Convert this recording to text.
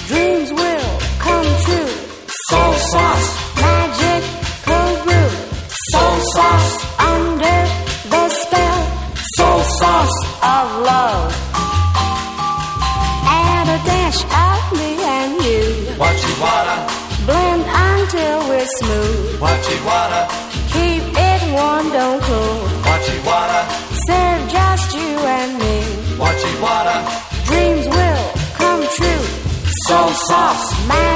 dreams will come true. Soul sauce, Magic cold brew. soul sauce, Under the spell soul sauce. of love. Add a dash of me and you. Wachiwara, Blend until we're smooth. wachiwara, Keep it warm, don't cool. wachiwara, Serve just you and me. wachiwara. Dreams will come true. Soul sauce, Magic